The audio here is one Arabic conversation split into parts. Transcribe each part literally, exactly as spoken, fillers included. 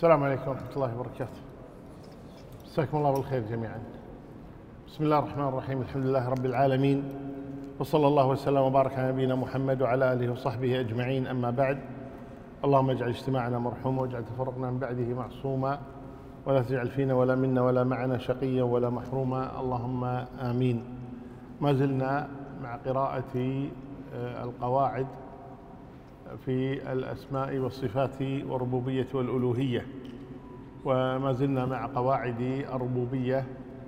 السلام عليكم ورحمة الله وبركاته. مساكم الله بالخير جميعا. بسم الله الرحمن الرحيم، الحمد لله رب العالمين، وصلى الله وسلم وبارك على نبينا محمد وعلى آله وصحبه أجمعين، أما بعد. اللهم اجعل اجتماعنا مرحوما واجعل تفرقنا من بعده معصوما، ولا تجعل فينا ولا منا ولا معنا شقيا ولا محروما، اللهم آمين. ما زلنا مع قراءة القواعد في الأسماء والصفات والربوبية والألوهية، وما زلنا مع قواعد الربوبية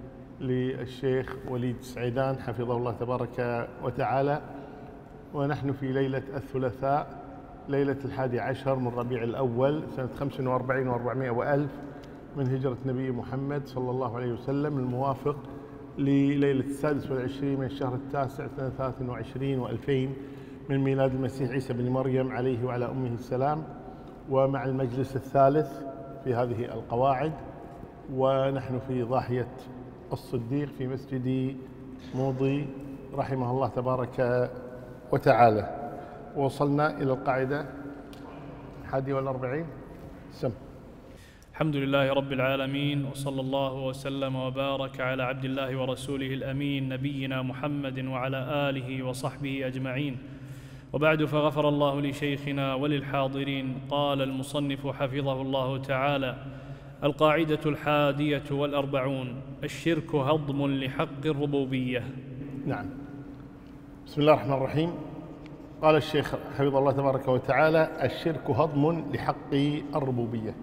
للشيخ وليد سعيدان حفظه الله تبارك وتعالى، ونحن في ليلة الثلاثاء ليلة الحادي عشر من ربيع الأول سنة خمس وأربعين وأربعمائة وألف من هجرة نبي محمد صلى الله عليه وسلم، الموافق لليلة السادس والعشرين من الشهر التاسع سنة ثلاث وعشرين وألفين من ميلاد المسيح عيسى بن مريم عليه وعلى أمه السلام، ومع المجلس الثالث في هذه القواعد، ونحن في ضاحية الصديق في مسجد موضي رحمه الله تبارك وتعالى. وصلنا إلى القاعدة الحادية والأربعين. سم. الحمد لله رب العالمين، وصلى الله وسلم وبارك على عبد الله ورسوله الأمين نبينا محمد وعلى آله وصحبه أجمعين، وبعد، فغفر الله لشيخنا وللحاضرين. قال المصنف حفظه الله تعالى: القاعدة الحادية والأربعون: الشرك هضم لحق الربوبية. نعم. بسم الله الرحمن الرحيم. قال الشيخ حفظه الله تبارك وتعالى: الشرك هضم لحق الربوبية.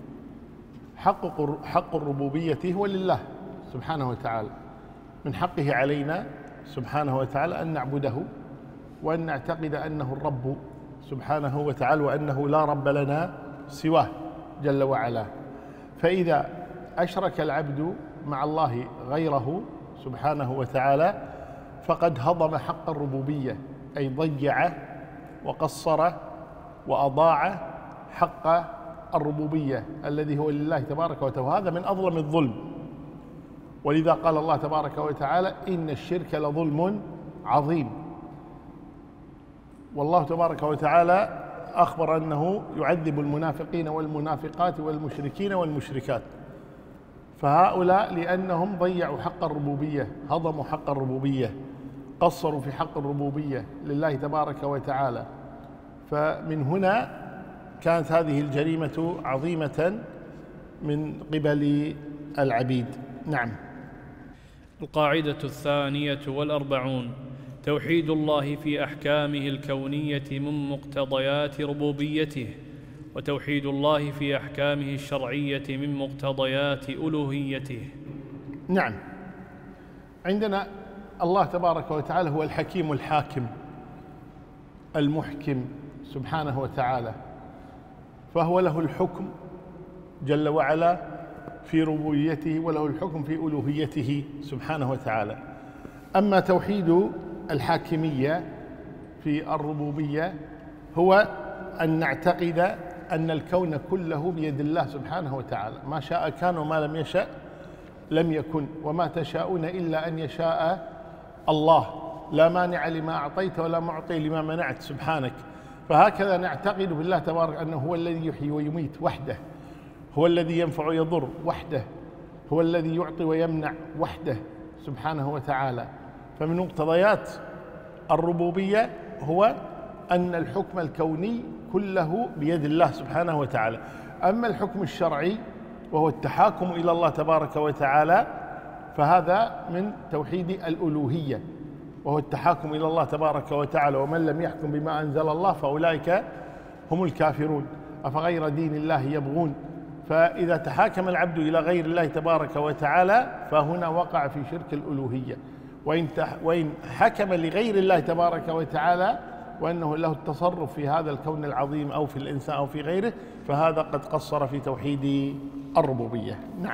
حق حق الربوبية هو لله سبحانه وتعالى، من حقه علينا سبحانه وتعالى أن نعبده وأن نعتقد أنه الرب سبحانه وتعالى، وأنه لا رب لنا سواه جل وعلا. فإذا أشرك العبد مع الله غيره سبحانه وتعالى فقد هضم حق الربوبية، أي ضيع وقصر وأضاع حق الربوبية الذي هو لله تبارك وتعالى، وهذا من أظلم الظلم. ولذا قال الله تبارك وتعالى: إن الشرك لظلم عظيم. والله تبارك وتعالى أخبر أنه يعذب المنافقين والمنافقات والمشركين والمشركات، فهؤلاء لأنهم ضيعوا حق الربوبية، هضموا حق الربوبية، قصروا في حق الربوبية لله تبارك وتعالى، فمن هنا كانت هذه الجريمة عظيمة من قبل العبيد. نعم. القاعدة الثانية والأربعون: توحيد الله في أحكامه الكونية من مقتضيات ربوبيته، وتوحيد الله في أحكامه الشرعية من مقتضيات ألوهيته. نعم. عندنا الله تبارك وتعالى هو الحكيم الحاكم المحكم سبحانه وتعالى، فهو له الحكم جل وعلا في ربوبيته، وله الحكم في ألوهيته سبحانه وتعالى. أما توحيد الحاكمية في الربوبية هو أن نعتقد أن الكون كله بيد الله سبحانه وتعالى، ما شاء كان وما لم يشأ لم يكن، وما تشاءون إلا أن يشاء الله، لا مانع لما أعطيت ولا معطي لما منعت سبحانك. فهكذا نعتقد بالله تبارك أنه هو الذي يحيي ويميت وحده، هو الذي ينفع ويضر وحده، هو الذي يعطي ويمنع وحده سبحانه وتعالى. فمن مقتضيات الربوبية هو أن الحكم الكوني كله بيد الله سبحانه وتعالى. أما الحكم الشرعي وهو التحاكم إلى الله تبارك وتعالى فهذا من توحيد الألوهية، وهو التحاكم إلى الله تبارك وتعالى: ومن لم يحكم بما أنزل الله فأولئك هم الكافرون أفغير دين الله يبغون. فإذا تحاكم العبد إلى غير الله تبارك وتعالى فهنا وقع في شرك الألوهية. وإن وإن حكم لغير الله تبارك وتعالى وأنه له التصرف في هذا الكون العظيم أو في الإنسان أو في غيره فهذا قد قصر في توحيد الربوبية. نعم.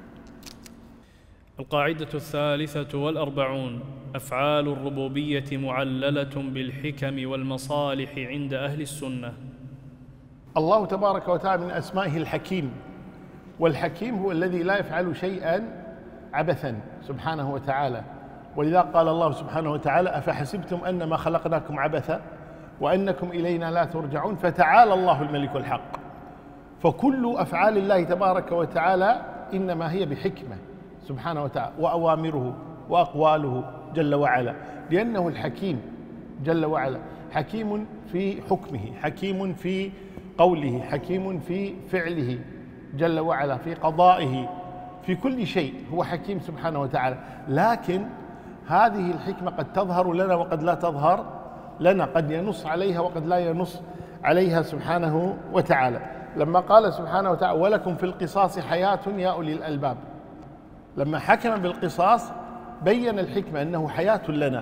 القاعدة الثالثة والأربعون: أفعال الربوبية معللة بالحكم والمصالح عند أهل السنة. الله تبارك وتعالى من أسمائه الحكيم، والحكيم هو الذي لا يفعل شيئا عبثا سبحانه وتعالى. ولذا قال الله سبحانه وتعالى: أفحسبتم أنما خلقناكم عبثا وأنكم إلينا لا ترجعون فتعالى الله الملك الحق. فكل أفعال الله تبارك وتعالى إنما هي بحكمة سبحانه وتعالى، وأوامره وأقواله جل وعلا، لأنه الحكيم جل وعلا، حكيم في حكمه، حكيم في قوله، حكيم في فعله جل وعلا، في قضائه، في كل شيء هو حكيم سبحانه وتعالى. لكن هذه الحكمة قد تظهر لنا وقد لا تظهر لنا، قد ينص عليها وقد لا ينص عليها سبحانه وتعالى. لما قال سبحانه وتعالى ولكم في القصاص حياة يا أولي الألباب، لما حكم بالقصاص بين الحكمة أنه حياة لنا،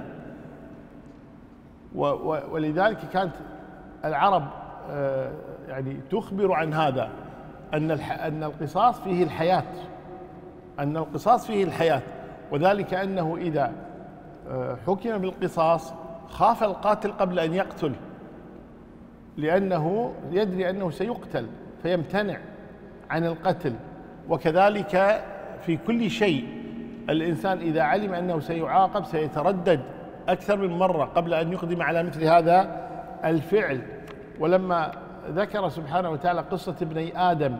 ولذلك كانت العرب يعني تخبر عن هذا، أن أن القصاص فيه الحياة، أن القصاص فيه الحياة، وذلك أنه إذا حكم بالقصاص خاف القاتل قبل أن يقتل، لأنه يدري أنه سيقتل فيمتنع عن القتل. وكذلك في كل شيء الإنسان إذا علم أنه سيعاقب سيتردد أكثر من مرة قبل أن يقدم على مثل هذا الفعل. ولما ذكر سبحانه وتعالى قصة ابني آدم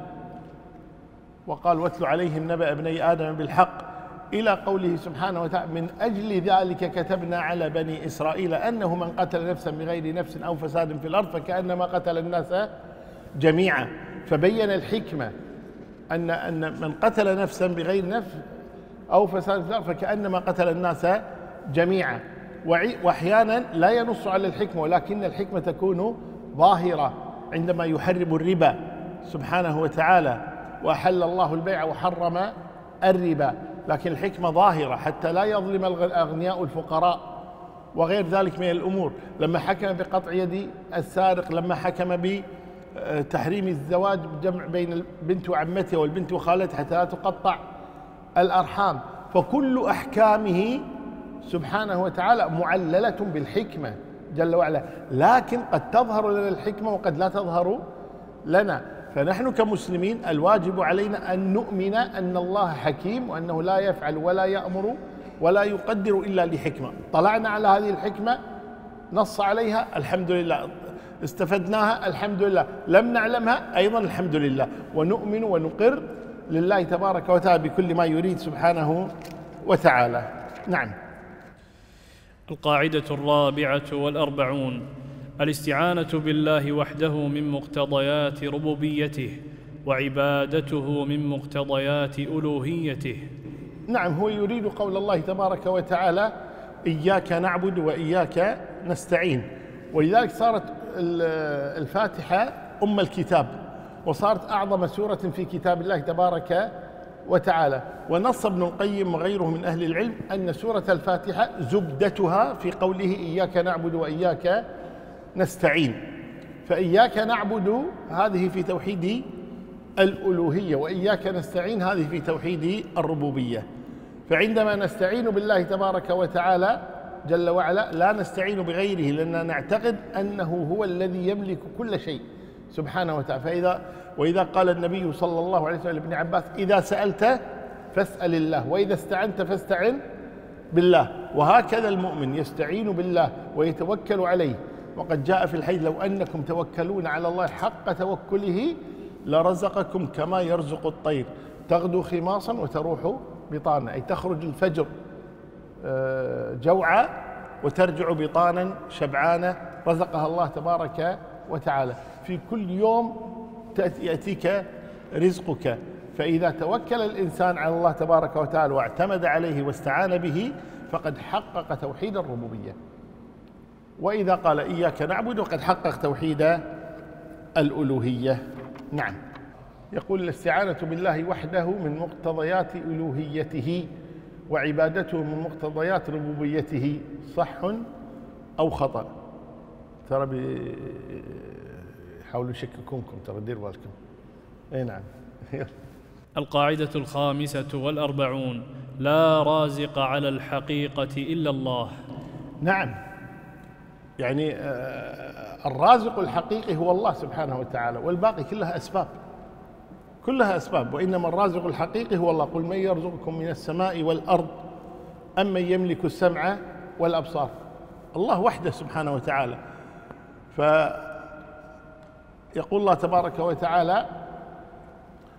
وقال واتل عليهم نبأ ابني آدم بالحق إلى قوله سبحانه وتعالى من أجل ذلك كتبنا على بني إسرائيل أنه من قتل نفسا بغير نفس أو فساد في الأرض فكأنما قتل الناس جميعا، فبين الحكمة أن أن من قتل نفسا بغير نفس أو فساد في الأرض فكأنما قتل الناس جميعا. وأحيانا لا ينص على الحكمة، ولكن الحكمة تكون ظاهرة عندما يحرم الربا سبحانه وتعالى، وأحل الله البيع وحرم الربا، لكن الحكمة ظاهرة حتى لا يظلم الأغنياء الفقراء وغير ذلك من الأمور. لما حكم بقطع يد السارق، لما حكم بتحريم الزواج جمع بين البنت وعمتها والبنت وخالتها حتى لا تقطع الأرحام، فكل أحكامه سبحانه وتعالى معللة بالحكمة جل وعلا، لكن قد تظهر لنا الحكمة وقد لا تظهر لنا. فنحن كمسلمين الواجب علينا أن نؤمن أن الله حكيم، وأنه لا يفعل ولا يأمر ولا يقدر إلا لحكمة. طلعنا على هذه الحكمة نص عليها الحمد لله، استفدناها الحمد لله، لم نعلمها أيضا الحمد لله، ونؤمن ونقر لله تبارك وتعالى بكل ما يريد سبحانه وتعالى. نعم. القاعدة الرابعة والأربعون: الاستعانة بالله وحده من مقتضيات ربوبيته، وعبادته من مقتضيات ألوهيته. نعم، هو يريد قول الله تبارك وتعالى إياك نعبد وإياك نستعين، ولذلك صارت الفاتحة أم الكتاب، وصارت أعظم سورة في كتاب الله تبارك وتعالى. ونص ابن القيم وغيره من أهل العلم أن سورة الفاتحة زبدتها في قوله إياك نعبد وإياك نستعين. فإياك نعبد هذه في توحيد الألوهية، وإياك نستعين هذه في توحيد الربوبية. فعندما نستعين بالله تبارك وتعالى جل وعلا لا نستعين بغيره، لأننا نعتقد أنه هو الذي يملك كل شيء سبحانه وتعالى. فإذا وإذا قال النبي صلى الله عليه وسلم لابن عباس إذا سألت فاسأل الله وإذا استعنت فاستعن بالله. وهكذا المؤمن يستعين بالله ويتوكل عليه، وقد جاء في الحديث لو أنكم توكلون على الله حق توكله لرزقكم كما يرزق الطير تغدو خماصا وتروح بطانا، أي تخرج الفجر جوعا وترجع بطانا شبعانة، رزقها الله تبارك وتعالى. في كل يوم يأتيك رزقك. فإذا توكل الإنسان على الله تبارك وتعالى واعتمد عليه واستعان به فقد حقق توحيد الربوبية. وإذا قال إياك نعبد وقد حقق توحيد الألوهية. نعم. يقول الاستعانة بالله وحده من مقتضيات ألوهيته وعبادته من مقتضيات ربوبيته، صح أو خطأ؟ ترى بيحاولوا يشككونكم، ترى دير بالكم. اي نعم. القاعدة الخامسة والأربعون: لا رازق على الحقيقة إلا الله. نعم، يعني الرازق الحقيقي هو الله سبحانه وتعالى، والباقي كلها أسباب، كلها أسباب. وإنما الرازق الحقيقي هو الله. قل من يرزقكم من السماء والأرض أم من يملك السمع والأبصار؟ الله وحده سبحانه وتعالى. فيقول الله تبارك وتعالى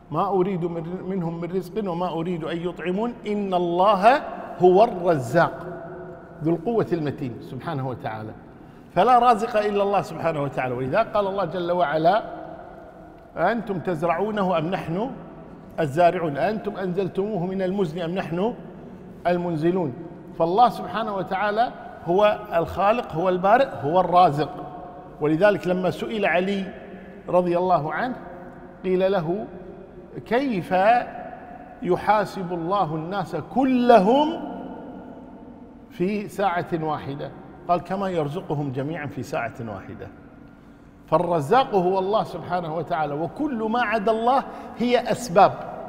ما أريد منهم من رزق وما أريد أن يطعمون إن الله هو الرزاق ذو القوة المتين سبحانه وتعالى، فلا رازق إلا الله سبحانه وتعالى. ولذا قال الله جل وعلا أنتم تزرعونه أم نحن الزارعون، أنتم أنزلتموه من المزن أم نحن المنزلون. فالله سبحانه وتعالى هو الخالق، هو البارئ، هو الرازق. ولذلك لما سئل علي رضي الله عنه قيل له كيف يحاسب الله الناس كلهم في ساعة واحدة؟ قال كما يرزقهم جميعا في ساعة واحدة. فالرزاق هو الله سبحانه وتعالى، وكل ما عدا الله هي أسباب.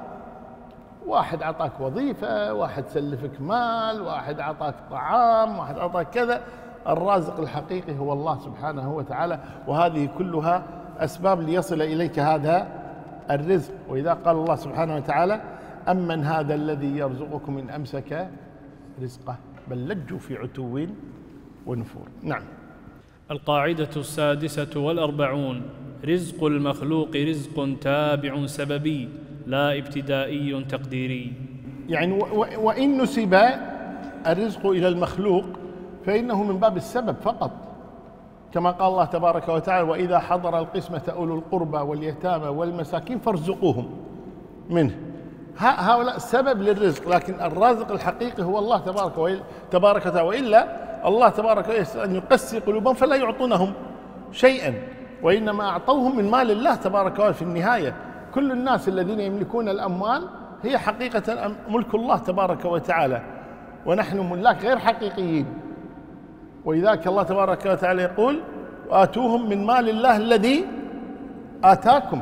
واحد أعطاك وظيفة، واحد سلفك مال، واحد أعطاك طعام، واحد أعطاك كذا. الرازق الحقيقي هو الله سبحانه وتعالى، وهذه كلها أسباب ليصل إليك هذا الرزق. وإذا قال الله سبحانه وتعالى أمن هذا الذي يرزقكم إن أمسك رزقه بل لجوا في عتو ونفور. نعم. القاعدة السادسة والأربعون: رزق المخلوق رزق تابع سببي لا ابتدائي تقديري. يعني وإن نسب الرزق إلى المخلوق فإنه من باب السبب فقط، كما قال الله تبارك وتعالى وإذا حضر القسمة أولو القربى واليتامى والمساكين فارزقوهم منه. هؤلاء سبب للرزق، لكن الرازق الحقيقي هو الله تبارك تبارك وتعالى. وإلا الله تبارك وتعالى أن يقسي قلوبهم فلا يعطونهم شيئا، وإنما أعطوهم من مال الله تبارك وتعالى. في النهاية كل الناس الذين يملكون الأموال هي حقيقة ملك الله تبارك وتعالى، ونحن ملاك غير حقيقيين. ولذلك الله تبارك وتعالى يقول آتوهم من مال الله الذي آتاكم.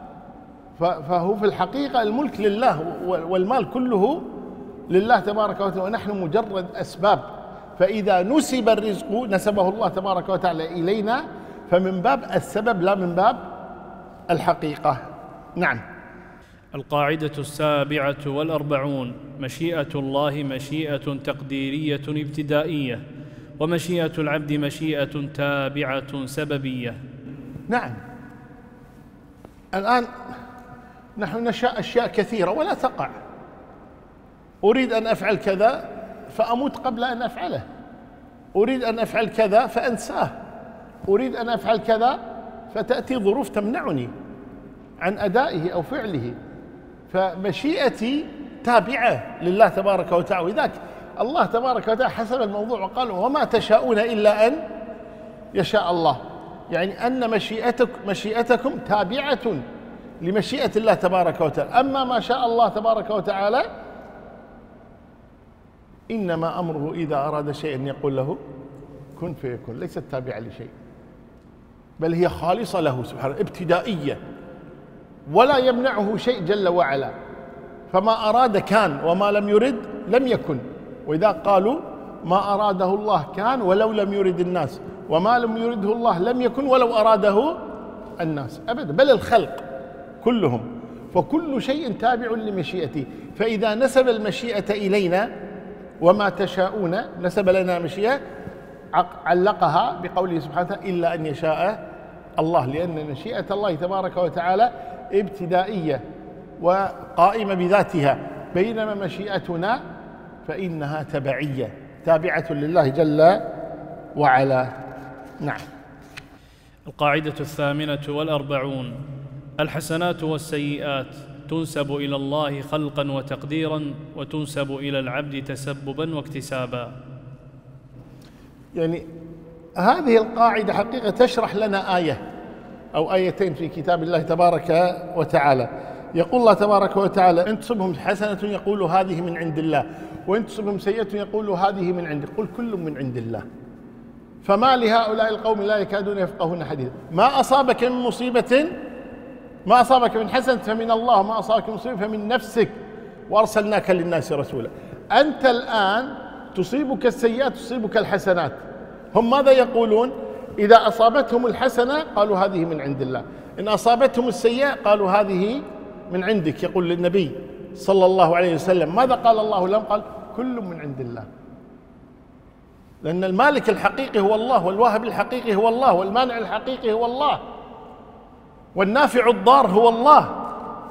فهو في الحقيقة الملك لله والمال كله لله تبارك وتعالى، ونحن مجرد أسباب. فإذا نسب الرزق نسبه الله تبارك وتعالى إلينا فمن باب السبب لا من باب الحقيقة. نعم. القاعدة السابعة والأربعون: مشيئة الله مشيئة تقديرية ابتدائية، ومشيئة العبد مشيئة تابعة سببية. نعم. الآن نحن نشاء أشياء كثيرة ولا تقع. أريد أن أفعل كذا فأموت قبل أن أفعله، أريد أن أفعل كذا فأنساه، أريد أن أفعل كذا فتأتي ظروف تمنعني عن أدائه أو فعله. فمشيئتي تابعة لله تبارك وتعالى. وذاك الله تبارك وتعالى حسب الموضوع وقال وما تشاءون إلا أن يشاء الله، يعني أن مشيئتك مشيئتكم تابعة لمشيئة الله تبارك وتعالى. أما ما شاء الله تبارك وتعالى إنما أمره إذا أراد شيئا يقول له كن فيكون، ليست تابعة لشيء، بل هي خالصة له سبحانه ابتدائية، ولا يمنعه شيء جل وعلا. فما أراد كان وما لم يرد لم يكن. وإذا قالوا ما أراده الله كان ولو لم يرد الناس، وما لم يرده الله لم يكن ولو أراده الناس أبدا، بل الخلق كلهم. فكل شيء تابع لمشيئته. فإذا نسب المشيئة إلينا وما تشاءون نسب لنا مشيئة علقها بقوله سبحانه وتعالى إلا أن يشاء الله، لأن مشيئة الله تبارك وتعالى ابتدائية وقائمة بذاتها، بينما مشيئتنا فإنها تبعية تابعة لله جل وعلا. نعم. القاعدة الثامنة والأربعون: الحسنات والسيئات تنسب إلى الله خلقا وتقديرا، وتنسب إلى العبد تسببا واكتسابا. يعني هذه القاعدة حقيقة تشرح لنا آية أو آيتين في كتاب الله تبارك وتعالى. يقول الله تبارك وتعالى إن تصبهم حسنة يقول هذه من عند الله، وإن تصبهم سيئة يقول هذه من عندك، قل كل من عند الله. فما لهؤلاء القوم لا يكادون يفقهون حديثا. ما أصابك من مصيبة ما أصابك من حسنة فمن الله، ما أصابك من مصيبة فمن نفسك، وأرسلناك للناس رسولا. أنت الآن تصيبك السيئات تصيبك الحسنات. هم ماذا يقولون؟ إذا أصابتهم الحسنة قالوا هذه من عند الله، إن أصابتهم السيئة قالوا هذه من عندك. يقول للنبي صلى الله عليه وسلم ماذا قال الله لهم؟ قال كل من عند الله، لأن المالك الحقيقي هو الله، والواهب الحقيقي هو الله، والمانع الحقيقي هو الله، والنافع الضار هو الله.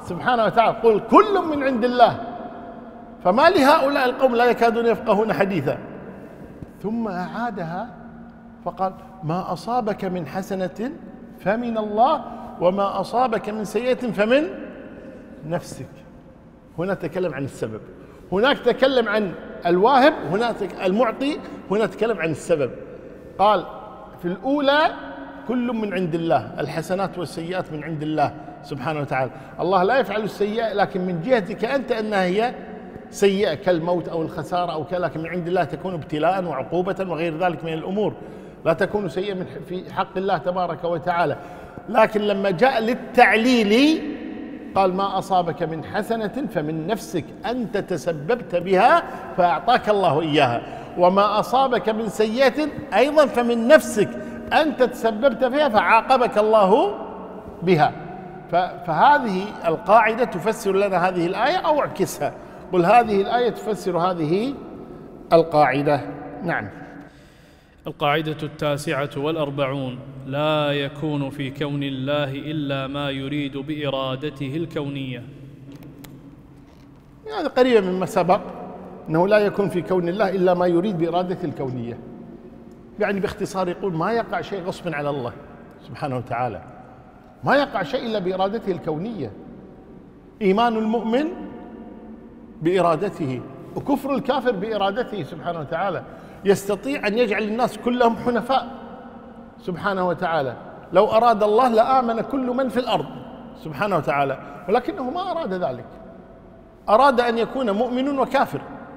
سبحانه وتعالى قل كل من عند الله، فما لهؤلاء القوم لا يكادون يفقهون حديثا. ثم أعادها فقال ما أصابك من حسنة فمن الله وما أصابك من سيئة فمن نفسك. هنا تكلم عن السبب، هناك تكلم عن الواهب، هناك المعطي، هنا تكلم عن السبب. قال في الأولى كل من عند الله، الحسنات والسيئات من عند الله سبحانه وتعالى. الله لا يفعل السيئة لكن من جهتك أنت أنها هي سيئة كالموت أو الخسارة أو كذا، لكن من عند الله تكون ابتلاء وعقوبة وغير ذلك من الأمور، لا تكون سيئة من في حق الله تبارك وتعالى. لكن لما جاء للتعليل قال ما أصابك من حسنة فمن نفسك، أنت تسببت بها فأعطاك الله إياها، وما أصابك من سيئة أيضا فمن نفسك، أنت تسببت فيها فعاقبك الله بها. فهذه القاعدة تفسر لنا هذه الآية أو اعكسها، قل هذه الآية تفسر هذه القاعدة. نعم. القاعدة التاسعة والأربعون: لا يكون في كون الله إلا ما يريد بإرادته الكونية. هذا قريبا مما سبق، أنه لا يكون في كون الله إلا ما يريد بإرادته الكونية. يعني باختصار يقول ما يقع شيء غصبا على الله سبحانه وتعالى، ما يقع شيء إلا بإرادته الكونية. إيمان المؤمن بإرادته، وكفر الكافر بإرادته سبحانه وتعالى. يستطيع أن يجعل الناس كلهم حنفاء سبحانه وتعالى، لو أراد الله لآمن كل من في الأرض سبحانه وتعالى، ولكنه ما أراد ذلك، أراد أن يكون مؤمن وكافر،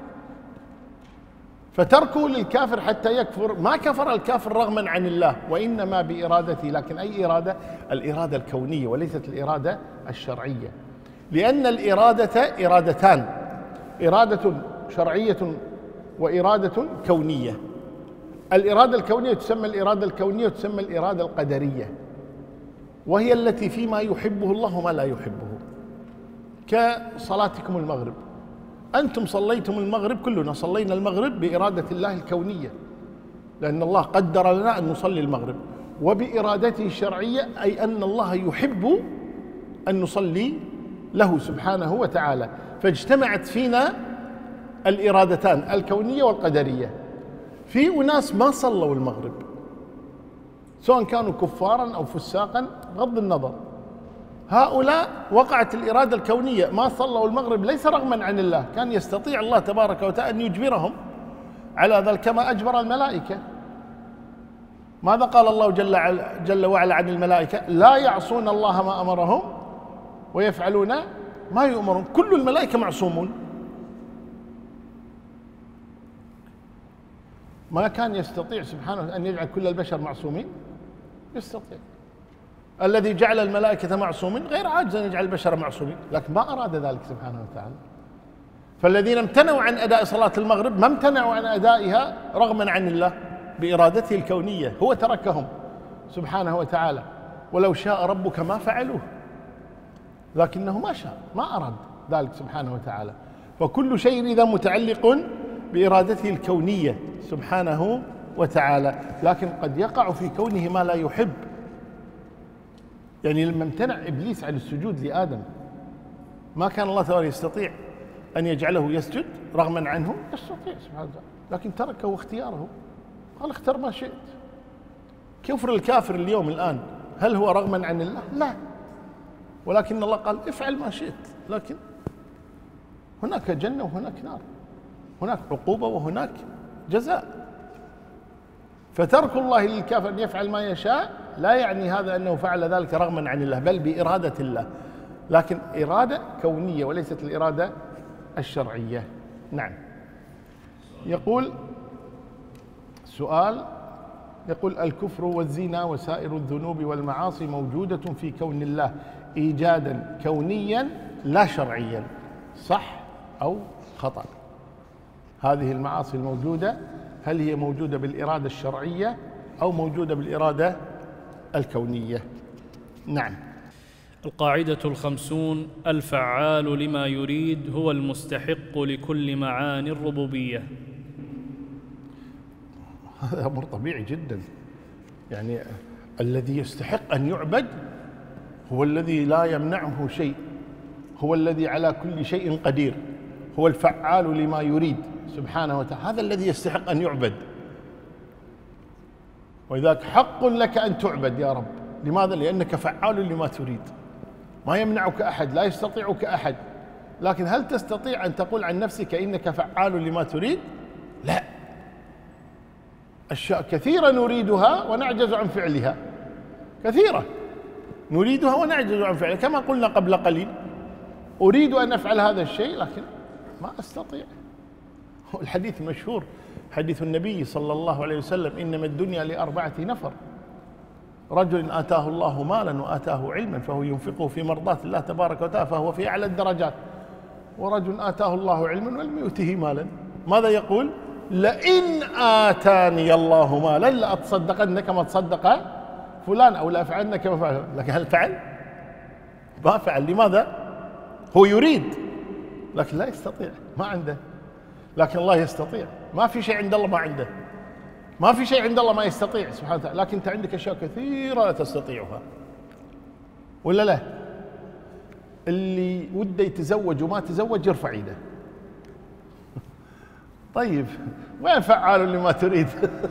فتركه للكافر حتى يكفر. ما كفر الكافر رغما عن الله، وإنما بإرادته. لكن أي إرادة؟ الإرادة الكونية وليست الإرادة الشرعية، لأن الإرادة إرادتان: إرادة شرعية وإرادة كونية. الإرادة الكونية تسمى الإرادة الكونية وتسمى الإرادة القدرية، وهي التي فيما يحبه الله وما لا يحبه. كصلاتكم المغرب، أنتم صليتم المغرب، كلنا صلينا المغرب بإرادة الله الكونية، لأن الله قدر لنا أن نصلي المغرب، وبإرادته الشرعية أي أن الله يحب أن نصلي له سبحانه وتعالى. فاجتمعت فينا الإرادتان الكونية والقدرية. في أناس ما صلوا المغرب، سواء كانوا كفارا أو فساقا بغض النظر، هؤلاء وقعت الإرادة الكونية، ما صلوا المغرب ليس رغما عن الله، كان يستطيع الله تبارك وتعالى أن يجبرهم على ذلك كما أجبر الملائكة. ماذا قال الله جل, جل وعلا عن الملائكة؟ لا يعصون الله ما أمرهم ويفعلون ما يؤمرون. كل الملائكة معصومون، ما كان يستطيع سبحانه أن يجعل كل البشر معصومين؟ يستطيع. الذي جعل الملائكة معصومين غير عاجز أن يجعل البشر معصومين، لكن ما أراد ذلك سبحانه وتعالى. فالذين امتنعوا عن أداء صلاة المغرب ما امتنعوا عن أدائها رغما عن الله، بإرادته الكونية، هو تركهم سبحانه وتعالى. ولو شاء ربك ما فعلوه، لكنه ما شاء، ما أراد ذلك سبحانه وتعالى. فكل شيء إذا متعلق بإرادته الكونية سبحانه وتعالى، لكن قد يقع في كونه ما لا يحب. يعني لما امتنع إبليس عن السجود لآدم، ما كان الله تعالى يستطيع أن يجعله يسجد رغما عنه؟ يستطيع سبحانه وتعالى، لكن تركه اختياره، قال اختر ما شئت. كفر الكافر اليوم الآن هل هو رغما عن الله؟ لا، ولكن الله قال افعل ما شئت، لكن هناك جنة وهناك نار، هناك عقوبة وهناك جزاء. فترك الله للكافر أن يفعل ما يشاء لا يعني هذا أنه فعل ذلك رغما عن الله، بل بإرادة الله، لكن إرادة كونية وليست الإرادة الشرعية. نعم. يقول سؤال، يقول الكفر والزنا وسائر الذنوب والمعاصي موجودة في كون الله إيجادا كونيا لا شرعيا، صح أو خطأ؟ هذه المعاصي الموجودة هل هي موجودة بالإرادة الشرعية أو موجودة بالإرادة الكونية؟ نعم. القاعدة الخمسون: الفعال لما يريد هو المستحق لكل معاني الربوبية. هذا أمر طبيعي جدا، يعني الذي يستحق أن يعبد هو الذي لا يمنعه شيء هو الذي على كل شيء قدير، هو الفعال لما يريد سبحانه وتعالى، هذا الذي يستحق أن يعبد. وإذاك حق لك أن تعبد يا رب. لماذا؟ لأنك فعال لما تريد، ما يمنعك أحد، لا يستطيعك أحد. لكن هل تستطيع أن تقول عن نفسك إنك فعال لما تريد؟ لا. أشياء كثيرة نريدها ونعجز عن فعلها، كثيرة نريدها ونعجز عن فعلها. كما قلنا قبل قليل، أريد أن أفعل هذا الشيء لكن ما أستطيع. الحديث المشهور حديث النبي صلى الله عليه وسلم: إنما الدنيا لأربعة نفر، رجل آتاه الله مالا وآتاه علما فهو ينفقه في مرضاة الله تبارك وتعالى فهو في أعلى الدرجات، ورجل آتاه الله علما ولم يؤته مالا. ماذا يقول؟ لئن آتاني الله مالا لأتصدقن كما تصدق فلان أو لأفعلن كما فعل. لكن هل فعل؟ ما فعل. لماذا؟ هو يريد لكن لا يستطيع، ما عنده. لكن الله يستطيع. ما في شيء عند الله ما عنده، ما في شيء عند الله ما يستطيع سبحانه وتعالى. لكن أنت عندك أشياء كثيرة لا تستطيعها، ولا لا؟ اللي وده يتزوج وما تزوج يرفع يده. طيب وين فعال لما تريد؟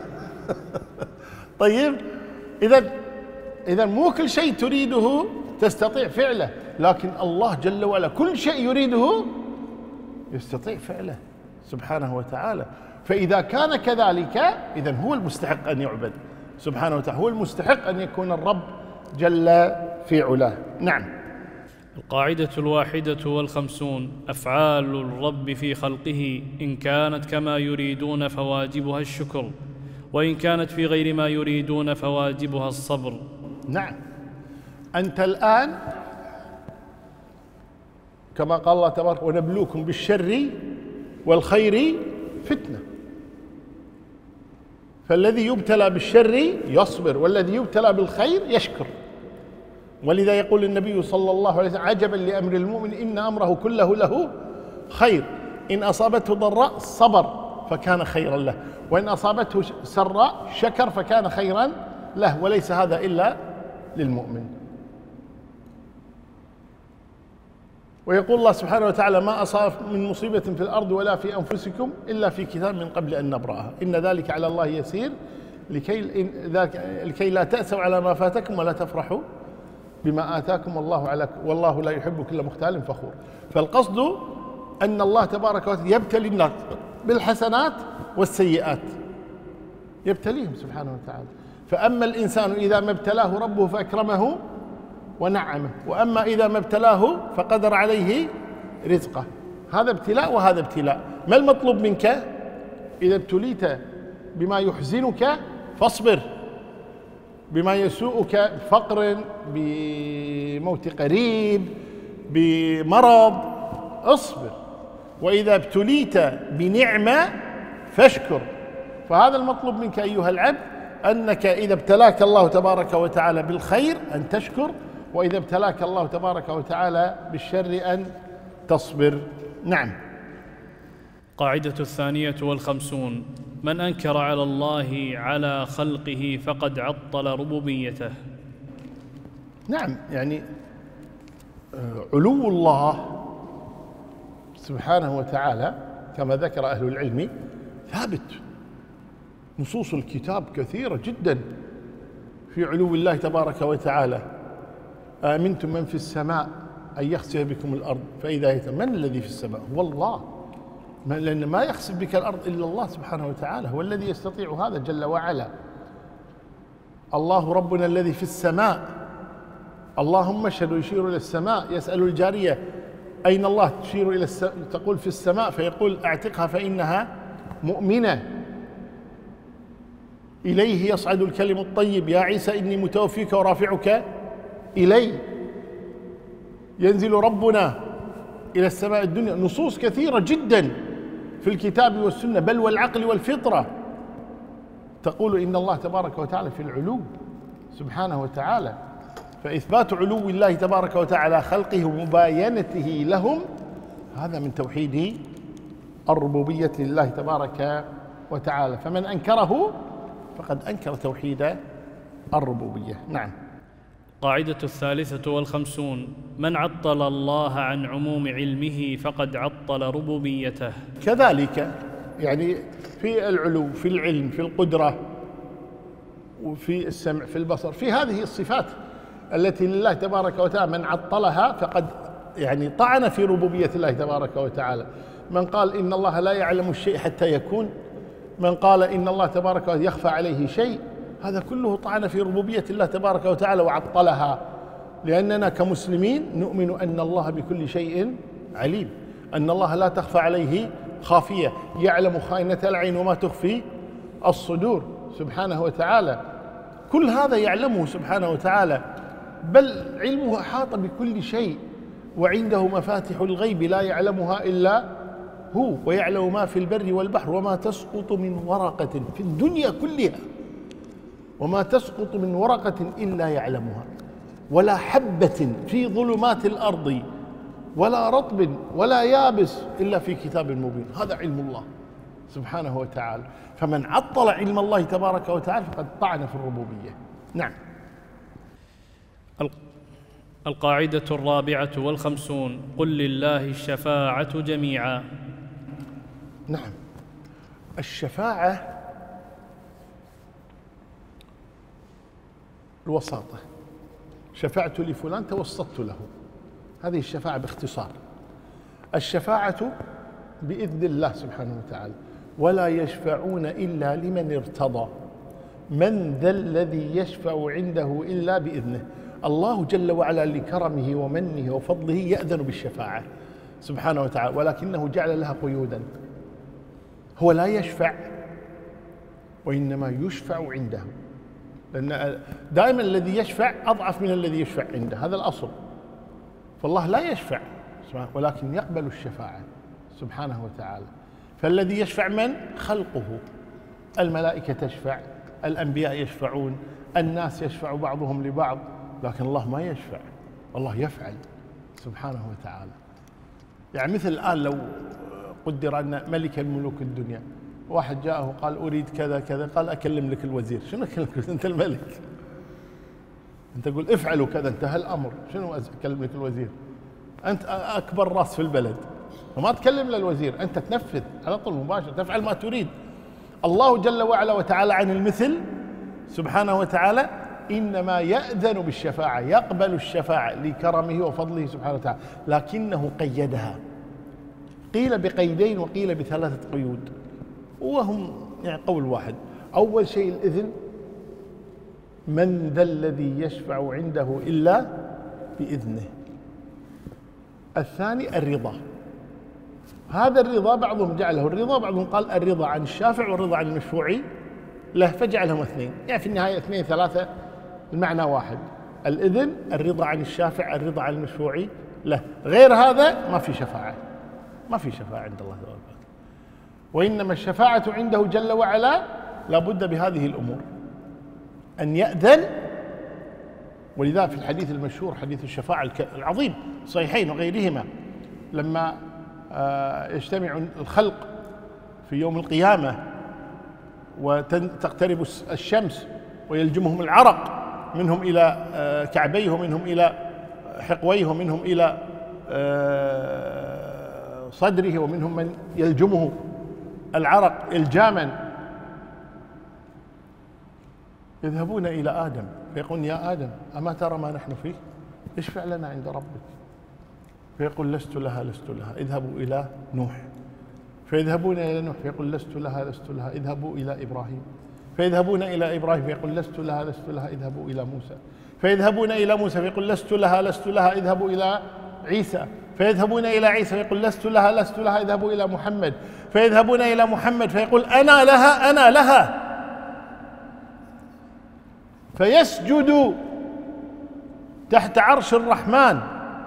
طيب إذا إذا مو كل شيء تريده تستطيع فعله، لكن الله جل وعلا كل شيء يريده يستطيع فعله سبحانه وتعالى. فإذا كان كذلك إذا هو المستحق أن يعبد سبحانه وتعالى، هو المستحق أن يكون الرب جل في علاه. نعم. القاعدة الواحدة والخمسون: أفعال الرب في خلقه إن كانت كما يريدون فواجبها الشكر، وإن كانت في غير ما يريدون فواجبها الصبر. نعم. أنت الآن كما قال الله تبارك: ونبلوكم بالشر والخير فتنة. فالذي يبتلى بالشر يصبر، والذي يبتلى بالخير يشكر. ولذا يقول النبي صلى الله عليه وسلم: عجبا لأمر المؤمن إن أمره كله له خير، إن أصابته ضراء صبر فكان خيرا له، وإن أصابته سراء شكر فكان خيرا له، وليس هذا إلا للمؤمن. ويقول الله سبحانه وتعالى: ما أصاب من مصيبة في الأرض ولا في أنفسكم إلا في كتاب من قبل أن نبرأها إن ذلك على الله يسير لكي, لكي لا تأسوا على ما فاتكم ولا تفرحوا بما آتاكم والله على والله لا يحب كل مختال فخور. فالقصد أن الله تبارك وتعالى يبتلي الناس بالحسنات والسيئات، يبتليهم سبحانه وتعالى. فأما الإنسان إذا ما ابتلاه ربه فأكرمه ونعمه، وأما إذا ما ابتلاه فقدر عليه رزقه. هذا ابتلاء وهذا ابتلاء. ما المطلوب منك؟ إذا ابتليت بما يحزنك فاصبر، بما يسوءك فقر، بموت قريب، بمرض، اصبر. وإذا ابتليت بنعمة فاشكر. فهذا المطلوب منك أيها العبد، أنك إذا ابتلاك الله تبارك وتعالى بالخير أن تشكر، وإذا ابتلاك الله تبارك وتعالى بالشر أن تصبر. نعم. قاعدة الثانية والخمسون: من أنكر على الله على خلقه فقد عطل ربوبيته. نعم، يعني علو الله سبحانه وتعالى كما ذكر أهل العلم ثابت. نصوص الكتاب كثيرة جدا في علو الله تبارك وتعالى. آمنتم من في السماء أن يخسف بكم الأرض فإذا هي تمور. من الذي في السماء؟ هو الله، لأن ما يخسف بك الأرض إلا الله سبحانه وتعالى، هو الذي يستطيع هذا جل وعلا. الله ربنا الذي في السماء، اللهم اشهد، يشير إلى السماء. يسأل الجارية أين الله؟ تشير إلى السماء، تقول في السماء، فيقول أعتقها فإنها مؤمنة. إليه يصعد الكلم الطيب، يا عيسى إني متوفيك ورافعك إلي. ينزل ربنا إلى السماء الدنيا. نصوص كثيرة جدا في الكتاب والسنة، بل والعقل والفطرة، تقول إن الله تبارك وتعالى في العلو سبحانه وتعالى. فإثبات علو الله تبارك وتعالى خلقه ومباينته لهم، هذا من توحيد الربوبية لله تبارك وتعالى. فمن أنكره فقد أنكر توحيد الربوبية. نعم. القاعدة الثالثة والخمسون: من عطل الله عن عموم علمه فقد عطل ربوبيته. كذلك يعني في العلو، في العلم، في القدرة، وفي السمع، في البصر، في هذه الصفات التي لله تبارك وتعالى من عطلها فقد يعني طعن في ربوبية الله تبارك وتعالى. من قال إن الله لا يعلم الشيء حتى يكون، من قال إن الله تبارك وتعالى يخفى عليه شيء، هذا كله طعن في ربوبية الله تبارك وتعالى وعطلها. لأننا كمسلمين نؤمن أن الله بكل شيء عليم، أن الله لا تخفى عليه خافية، يعلم خائنة العين وما تخفي الصدور سبحانه وتعالى. كل هذا يعلمه سبحانه وتعالى، بل علمه أحاط بكل شيء، وعنده مفاتح الغيب لا يعلمها إلا هو، ويعلم ما في البر والبحر، وما تسقط من ورقة في الدنيا كلها، وما تسقط من ورقة إلا يعلمها، ولا حبة في ظلمات الأرض ولا رطب ولا يابس إلا في كتاب مبين. هذا علم الله سبحانه وتعالى. فمن عطل علم الله تبارك وتعالى فقد طعن في الربوبية. نعم. القاعدة الرابعة والخمسون: قل لله الشفاعة جميعا. نعم، الشفاعة الوساطة، شفعت لفلان توسطت له، هذه الشفاعة باختصار. الشفاعة بإذن الله سبحانه وتعالى، ولا يشفعون إلا لمن ارتضى. من ذا الذي يشفع عنده إلا بإذنه؟ الله جل وعلا لكرمه ومنه وفضله يأذن بالشفاعة سبحانه وتعالى، ولكنه جعل لها قيودا. هو لا يشفع، وإنما يشفع عنده، لأن دائما الذي يشفع أضعف من الذي يشفع عنده، هذا الأصل. فالله لا يشفع ولكن يقبل الشفاعة سبحانه وتعالى. فالذي يشفع من؟ خلقه، الملائكة تشفع، الأنبياء يشفعون، الناس يشفع بعضهم لبعض، لكن الله ما يشفع، الله يفعل سبحانه وتعالى. يعني مثل الآن لو قدر أن ملك الملوك الدنيا واحد جاءه قال أريد كذا كذا، قال أكلم لك الوزير. شنو أكلم لك؟ أنت الملك، أنت تقول افعلوا كذا، انتهى الأمر. شنو أكلم لك الوزير؟ أنت أكبر راس في البلد، وما تكلم للوزير، أنت تنفذ على طول مباشر، تفعل ما تريد. الله جل وعلا وتعالى عن المثل سبحانه وتعالى إنما يأذن بالشفاعة، يقبل الشفاعة لكرمه وفضله سبحانه وتعالى، لكنه قيدها، قيل بقيدين وقيل بثلاثة قيود، وهم يعني قول واحد. أول شيء الإذن، من ذا الذي يشفع عنده إلا بإذنه. الثاني الرضا، هذا الرضا بعضهم جعله الرضا، بعضهم قال الرضا عن الشافع والرضا عن المشفوع له، فجعلهم اثنين، يعني في النهاية اثنين ثلاثة المعنى واحد. الإذن، الرضا عن الشافع، الرضا عن المشفوع له. غير هذا ما في شفاعة، ما في شفاعة عند الله تبارك وتعالى. وإنما الشفاعة عنده جل وعلا لابد بهذه الأمور، أن يأذن. ولذا في الحديث المشهور حديث الشفاعة العظيم صحيحين وغيرهما، لما يجتمع الخلق في يوم القيامة وتقترب الشمس ويلجمهم العرق منهم إلى كعبيه ومنهم إلى حقويه ومنهم إلى صدره، ومنهم من يلجمه العرق إلجاما، يذهبون إلى آدم فيقول يا آدم أما ترى ما نحن فيه؟ اشفع لنا عند ربك. فيقول لست لها لست لها، اذهبوا إلى نوح. فيذهبون إلى نوح فيقول لست لها لست لها، اذهبوا إلى إبراهيم. فيذهبون إلى إبراهيم فيقول لست لها لست لها، اذهبوا إلى موسى. فيذهبون إلى موسى فيقول لست لها لست لها، اذهبوا إلى عيسى. فيذهبون إلى عيسى فيقول لست لها لست لها، اذهبوا إلى محمد. فيذهبون إلى محمد فيقول أنا لها أنا لها، فيسجد تحت عرش الرحمن،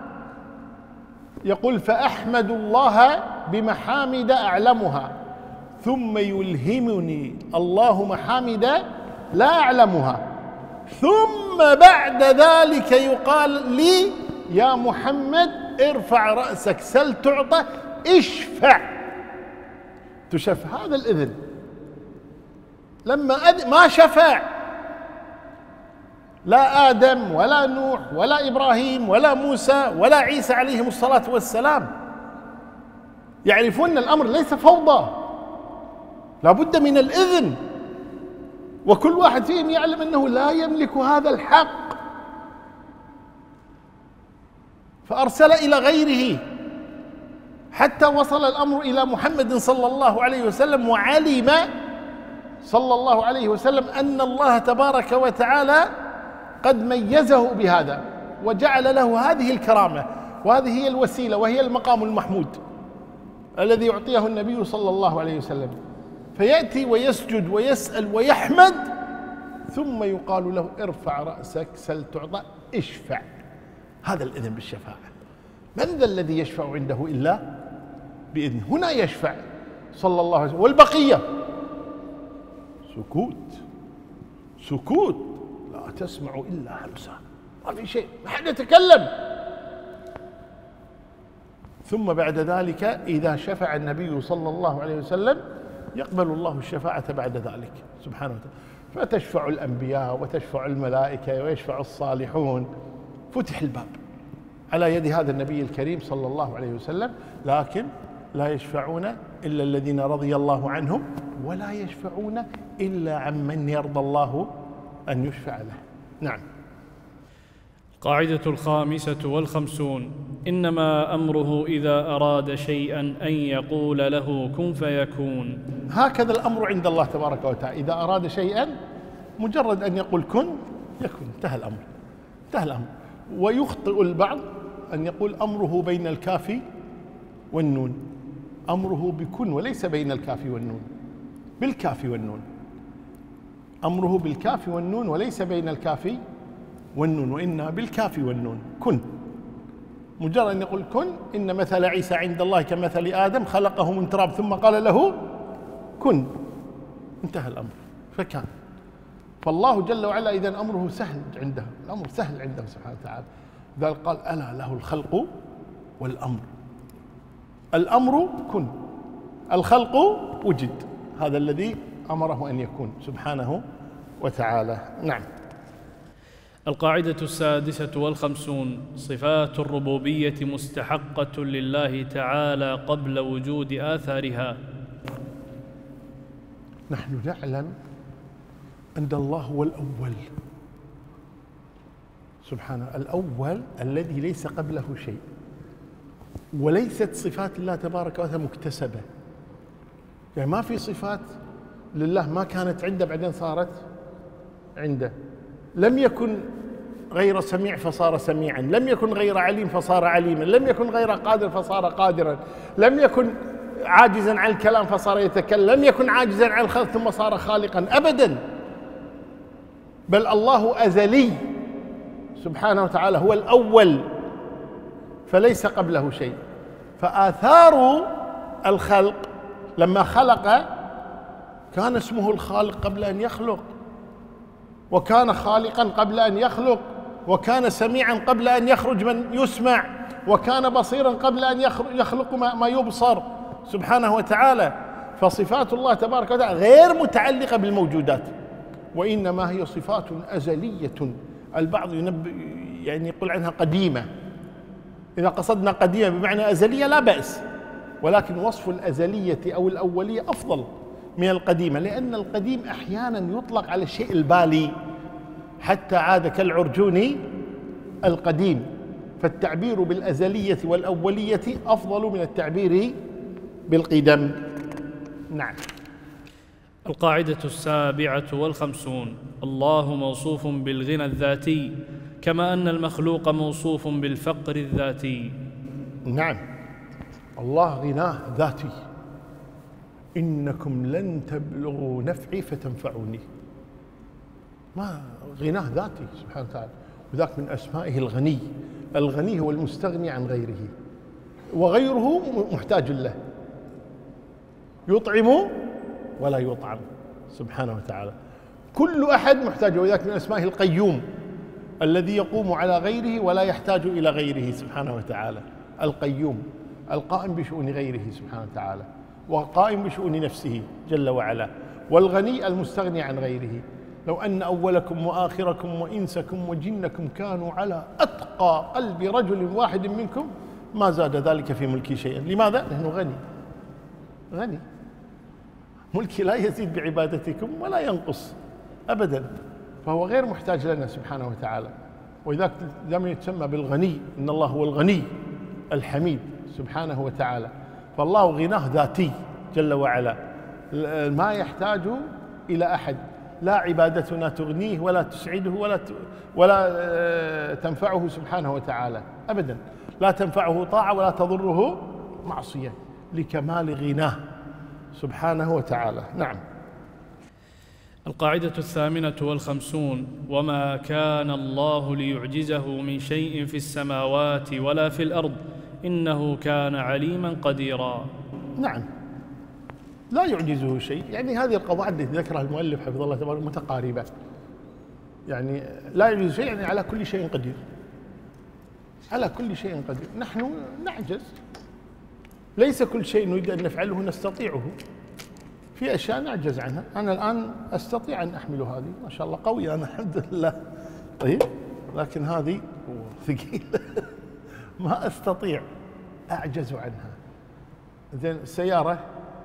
يقول فأحمد الله بمحامد أعلمها، ثم يلهمني الله محامد لا أعلمها، ثم بعد ذلك يقال لي يا محمد ارفع رأسك سل تعطى اشفع تشفع. هذا الإذن. لما أد... ما شفع لا آدم ولا نوح ولا إبراهيم ولا موسى ولا عيسى عليهم الصلاة والسلام. يعرفون الأمر ليس فوضى، لا بد من الإذن، وكل واحد فيهم يعلم أنه لا يملك هذا الحق، فأرسل إلى غيره حتى وصل الأمر إلى محمد صلى الله عليه وسلم، وعلم صلى الله عليه وسلم أن الله تبارك وتعالى قد ميزه بهذا وجعل له هذه الكرامة، وهذه هي الوسيلة وهي المقام المحمود الذي يعطيه النبي صلى الله عليه وسلم، فيأتي ويسجد ويسأل ويحمد، ثم يقال له ارفع رأسك سل تعطى اشفع. هذا الإذن بالشفاعة. من ذا الذي يشفع عنده إلا بإذنه؟ هنا يشفع صلى الله عليه وسلم، والبقية سكوت سكوت، لا تسمع إلا همسا، ما في شيء، ما حد يتكلم. ثم بعد ذلك إذا شفع النبي صلى الله عليه وسلم يقبل الله الشفاعة بعد ذلك سبحانه وتعالى، فتشفع الأنبياء وتشفع الملائكة ويشفع الصالحون، فتح الباب على يد هذا النبي الكريم صلى الله عليه وسلم. لكن لا يشفعون إلا الذين رضي الله عنهم، ولا يشفعون إلا عمن يرضى الله أن يشفع له. نعم. القاعدة الخامسة والخمسون: إنما أمره إذا أراد شيئا أن يقول له كن فيكون. هكذا الأمر عند الله تبارك وتعالى، إذا أراد شيئا مجرد أن يقول كن يكون، انتهى الأمر، انتهى الأمر. ويخطئ البعض أن يقول أمره بين الكاف والنون، أمره بكن وليس بين الكاف والنون، بالكاف والنون، أمره بالكاف والنون وليس بين الكاف والنون، وإنها بالكاف والنون، كن. مجرد أن يقول كن، إن مثل عيسى عند الله كمثل آدم خلقه من تراب ثم قال له كن، انتهى الأمر فكان. فالله جل وعلا إذن أمره سهل عنده، الأمر سهل عنده سبحانه وتعالى، ذلك قال ألا له الخلق والأمر. الأمر كن، الخلق وجد، هذا الذي أمره أن يكون سبحانه وتعالى. نعم. القاعدة السادسة والخمسون: صفات الربوبية مستحقة لله تعالى قبل وجود آثارها. نحن نعلم أن الله هو الأول سبحانه، الأول الذي ليس قبله شيء، وليست صفات الله تبارك وتعالى مكتسبة، يعني ما في صفات لله ما كانت عنده بعدين صارت عنده. لم يكن غير سميع فصار سميعا، لم يكن غير عليم فصار عليما، لم يكن غير قادر فصار قادرا، لم يكن عاجزا عن الكلام فصار يتكلم، لم يكن عاجزا عن الخلق ثم صار خالقا، أبدا. بل الله أزلي سبحانه وتعالى، هو الأول فليس قبله شيء. فآثار الخلق لما خلق كان اسمه الخالق قبل أن يخلق، وكان خالقا قبل أن يخلق، وكان سميعا قبل أن يخرج من يسمع، وكان بصيرا قبل أن يخلق ما يبصر سبحانه وتعالى. فصفات الله تبارك وتعالى غير متعلقة بالموجودات، وإنما هي صفات أزلية. البعض ينبئ يعني يقول عنها قديمة، إذا قصدنا قديمة بمعنى أزلية لا بأس، ولكن وصف الأزلية أو الأولية أفضل من القديمة، لأن القديم أحيانا يطلق على الشيء البالي، حتى عاد كالعرجون القديم، فالتعبير بالأزلية والأولية أفضل من التعبير بالقدم. نعم. القاعدة السابعة والخمسون: الله موصوف بالغنى الذاتي كما أن المخلوق موصوف بالفقر الذاتي. نعم، الله غناه ذاتي، إنكم لن تبلغوا نفعي فتنفعوني، ما غناه ذاتي سبحانه وتعالى، وذاك من أسمائه الغني. الغني هو المستغني عن غيره، وغيره محتاج له، يطعم ولا يطعم سبحانه وتعالى، كل أحد محتاج. وذاك من أسمائه القيوم، الذي يقوم على غيره ولا يحتاج إلى غيره سبحانه وتعالى. القيوم القائم بشؤون غيره سبحانه وتعالى، وقائم بشؤون نفسه جل وعلا. والغني المستغني عن غيره. لو أن أولكم وآخركم وإنسكم وجنكم كانوا على أتقى قلب رجل واحد منكم ما زاد ذلك في ملكي شيئا. لماذا؟ لأنه غني غني ملكي لا يزيد بعبادتكم ولا ينقص أبدا، فهو غير محتاج لنا سبحانه وتعالى. وإذا لم يتسمى بالغني، إن الله هو الغني الحميد سبحانه وتعالى، فالله غناه ذاتي جل وعلا ما يحتاج إلى أحد. لا عبادتنا تغنيه ولا تسعده ولا ولا تنفعه سبحانه وتعالى أبدا، لا تنفعه طاعة ولا تضره معصية لكمال غناه سبحانه وتعالى. نعم. القاعدة الثامنة والخمسون: وما كان الله ليعجزه من شيء في السماوات ولا في الأرض إنه كان عليما قديرا. نعم، لا يعجزه شيء، يعني هذه القواعد التي ذكرها المؤلف حفظه الله تبارك متقاربة، يعني لا يعجزه شيء يعني على كل شيء قدير، على كل شيء قدير. نحن نعجز، ليس كل شيء نريد أن نفعله نستطيعه، في أشياء نعجز عنها. أنا الآن أستطيع أن أحمل هذه، ما شاء الله قوي أنا الحمد لله، طيب، لكن هذه ثقيلة ما أستطيع، أعجز عنها. زين، السيارة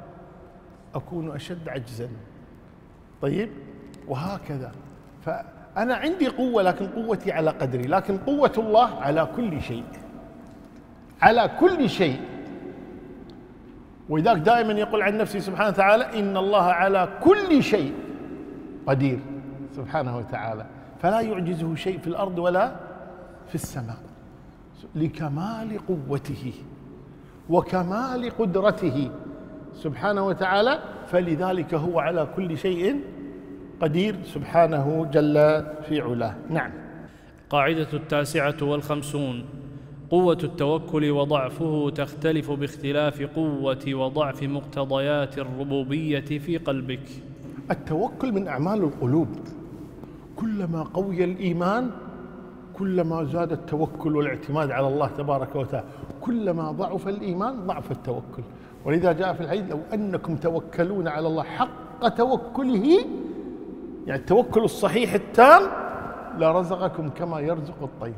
أكون أشد عجزا، طيب، وهكذا. فأنا عندي قوة لكن قوتي على قدري، لكن قوة الله على كل شيء، على كل شيء. ولذلك دائما يقول عن نفسه سبحانه وتعالى: إن الله على كل شيء قدير سبحانه وتعالى، فلا يعجزه شيء في الأرض ولا في السماء، لكمال قوته وكمال قدرته سبحانه وتعالى، فلذلك هو على كل شيء قدير سبحانه جل في علاه. نعم. قاعدة التاسعة والخمسون: قوة التوكل وضعفه تختلف باختلاف قوة وضعف مقتضيات الربوبية في قلبك. التوكل من أعمال القلوب، كلما قوي الإيمان كلما زاد التوكل والاعتماد على الله تبارك وتعالى، كلما ضعف الإيمان ضعف التوكل. ولذا جاء في الحديث: لو أنكم توكلون على الله حق توكله، يعني التوكل الصحيح التام، لرزقكم كما يرزق الطير،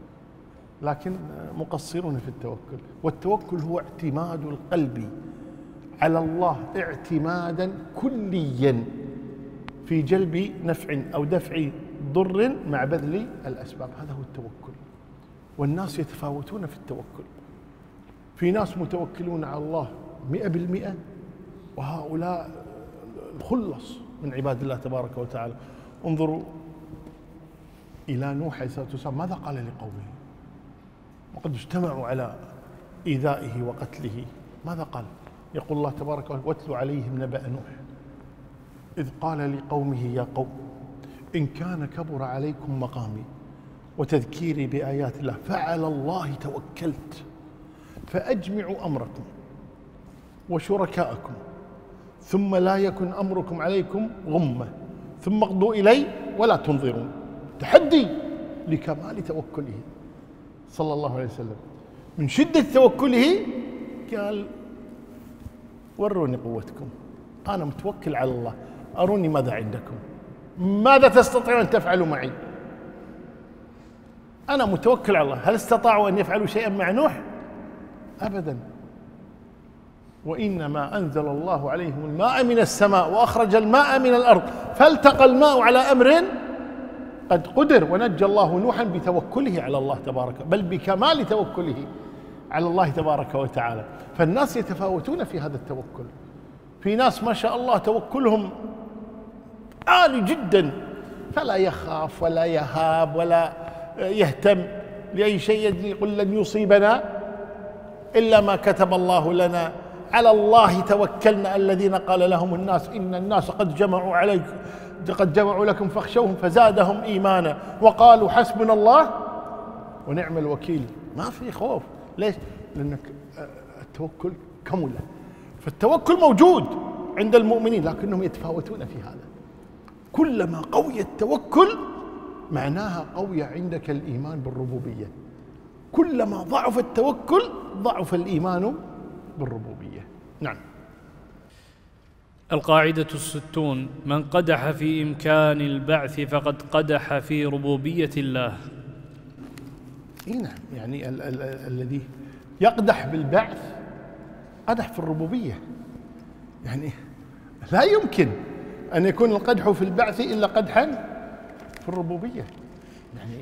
لكن مقصرون في التوكل. والتوكل هو اعتماد القلب على الله اعتمادا كليا في جلب نفع أو دفع ضر مع بذل الأسباب، هذا هو التوكل. والناس يتفاوتون في التوكل، في ناس متوكلون على الله مئة بالمئة، وهؤلاء خلص من عباد الله تبارك وتعالى. انظروا إلى نوح عليه الصلاة والسلام، ماذا قال لقومه وقد اجتمعوا على إيذائه وقتله؟ ماذا قال؟ يقول الله تبارك وتعالى: واتل عليهم نبأ نوح إذ قال لقومه يا قوم إن كان كبر عليكم مقامي وتذكيري بآيات الله فعلى الله توكلت فأجمعوا أمركم وشركاءكم ثم لا يكن أمركم عليكم غمة ثم اقضوا إلي ولا تنظرون. تحدي لكمال توكله صلى الله عليه وسلم، من شدة توكله قال: وروني قوتكم، أنا متوكل على الله، أروني ماذا عندكم، ماذا تستطيعون أن تفعلوا معي؟ أنا متوكل على الله. هل استطاعوا أن يفعلوا شيئا مع نوح؟ أبدا. وإنما أنزل الله عليهم الماء من السماء وأخرج الماء من الأرض فالتقى الماء على أمر قد قدر، ونجى الله نوحا بتوكله على الله تبارك، بل بكمال توكله على الله تبارك وتعالى. فالناس يتفاوتون في هذا التوكل، في ناس ما شاء الله توكلهم عالي جدا، فلا يخاف ولا يهاب ولا يهتم لأي شيء، يقول لن يصيبنا إلا ما كتب الله لنا، على الله توكلنا، الذين قال لهم الناس إن الناس قد جمعوا عليكم قد جمعوا لكم فاخشوهم فزادهم إيمانا وقالوا حسبنا الله ونعم الوكيل. ما في خوف. ليش؟ لأنك التوكل كمل، فالتوكل موجود عند المؤمنين لكنهم يتفاوتون في هذا. كلما قوي التوكل معناها قوي عندك الإيمان بالربوبية، كلما ضعف التوكل ضعف الإيمان بالربوبية. نعم. القاعدة الستون: من قدح في إمكان البعث فقد قدح في ربوبية الله. اي نعم، يعني ال ال الذي يقدح بالبعث قدح في الربوبية. يعني لا يمكن أن يكون القدح في البعث إلا قدحا في الربوبية. يعني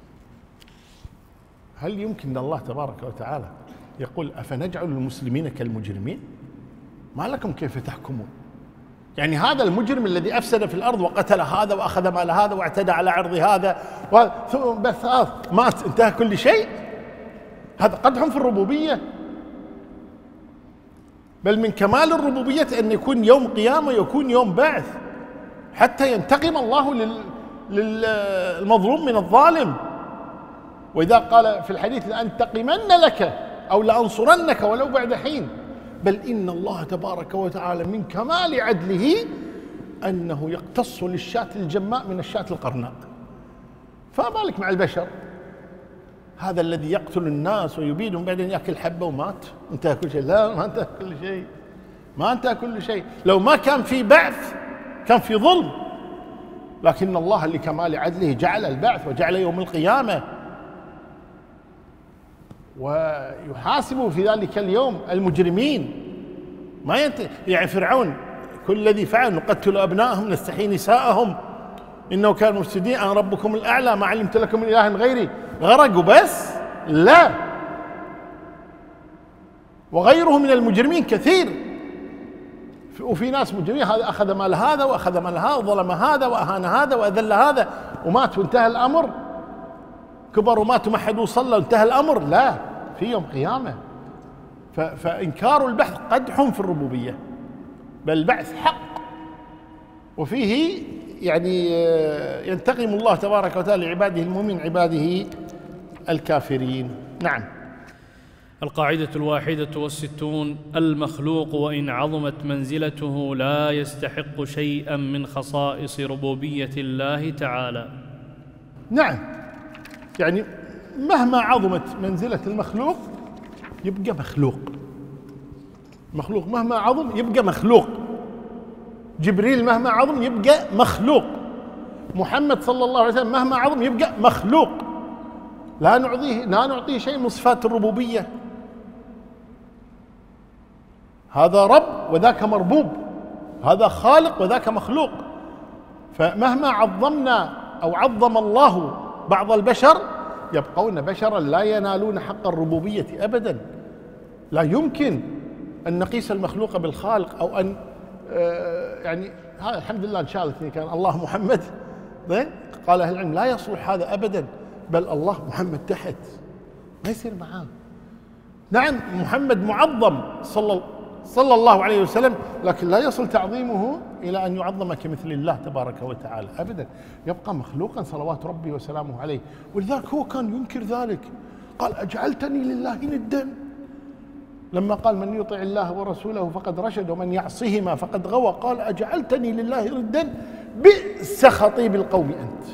هل يمكن الله تبارك وتعالى يقول أفنجعل المسلمين كالمجرمين؟ ما لكم كيف تحكمون؟ يعني هذا المجرم الذي أفسد في الأرض وقتل هذا وأخذ مال هذا واعتدى على عرض هذا ثم بس مات انتهى كل شيء، هذا قدح في الربوبية. بل من كمال الربوبية أن يكون يوم قيامة ويكون يوم بعث حتى ينتقم الله للمظلوم من الظالم. وإذا قال في الحديث لأنتقمن لك أو لأنصرنك ولو بعد حين. بل إن الله تبارك وتعالى من كمال عدله أنه يقتص للشاة الجماء من الشاة القرناء، فما بالك مع البشر. هذا الذي يقتل الناس ويبيدهم بعدين يأكل حبة ومات انتهى كل شيء. لا، ما انتهى كل شيء، ما انتهى كل شيء. لو ما كان في بعث كان في ظلم، لكن الله لكمال عدله جعل البعث وجعل يوم القيامة، ويحاسب في ذلك اليوم المجرمين. ما ينتهي. يعني فرعون كل الذي فعل نقتل أبنائهم نستحيي نساءهم إنه كان مفسدين أنا ربكم الأعلى ما علمت لكم من إله غيري. غرقوا بس؟ لا، وغيره من المجرمين كثير. وفي ناس مجرمين هذا أخذ مال هذا وأخذ مال هذا وظلم هذا وأهان هذا وأذل هذا ومات وانتهى الأمر، كبر ومات وما حد وصل وانتهى الأمر. لا، في يوم قيامة. فإنكار البعث قدح في الربوبية، بل البعث حق، وفيه يعني ينتقم الله تبارك وتعالى لعباده المؤمنين عباده الكافرين. نعم. القاعدة الواحدة والستون: المخلوق وإن عظمت منزلته لا يستحق شيئا من خصائص ربوبية الله تعالى. نعم، يعني مهما عظمت منزلة المخلوق يبقى مخلوق. مخلوق مهما عظم يبقى مخلوق. جبريل مهما عظم يبقى مخلوق. محمد صلى الله عليه وسلم مهما عظم يبقى مخلوق. لا نعطيه لا نعطيه شيء من صفات الربوبية. هذا رب وذاك مربوب، هذا خالق وذاك مخلوق. فمهما عظمنا أو عظم الله بعض البشر يبقون بشرا لا ينالون حق الربوبية أبدا. لا يمكن أن نقيس المخلوق بالخالق، أو أن يعني هذا الحمد لله انشالت كان الله محمد قال أهل العلم لا يصلح هذا أبدا، بل الله محمد تحت ما يصير معاه. نعم محمد معظم صلى صلى الله عليه وسلم، لكن لا يصل تعظيمه إلى أن يعظم كمثل الله تبارك وتعالى أبدا، يبقى مخلوقا صلوات ربي وسلامه عليه. ولذلك هو كان ينكر ذلك، قال أجعلتني لله ندا، لما قال من يطع الله ورسوله فقد رشد ومن يعصهما فقد غوى، قال أجعلتني لله ندا بئس خطيب القوم أنت.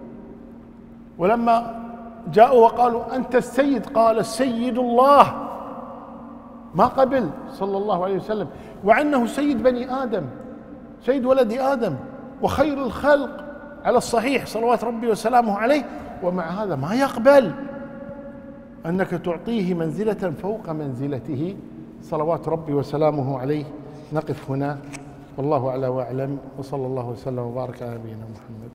ولما جاءوا وقالوا أنت السيد قال السيد الله، ما قبل صلى الله عليه وسلم، وعنه سيد بني آدم سيد ولد آدم وخير الخلق على الصحيح صلوات ربي وسلامه عليه، ومع هذا ما يقبل أنك تعطيه منزلة فوق منزلته صلوات ربي وسلامه عليه. نقف هنا والله أعلى وأعلم، وصلى الله وسلم وبارك على نبينا محمد.